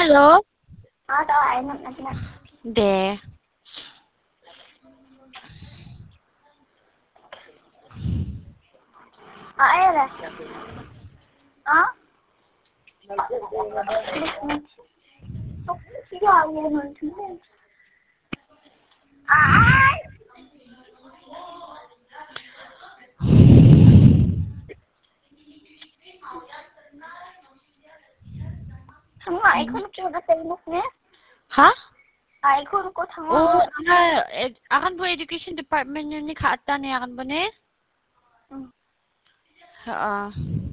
halo? Tahu enak nak. Deh. Air lah. Ah? Siapa yang nonton? Ai. Thằng ngoại con chưa có Facebook nhé. Ha? Ai con có thằng Oh, ngoại. akan po education department yun ni kaatan akan po ni? Ừ. Ha.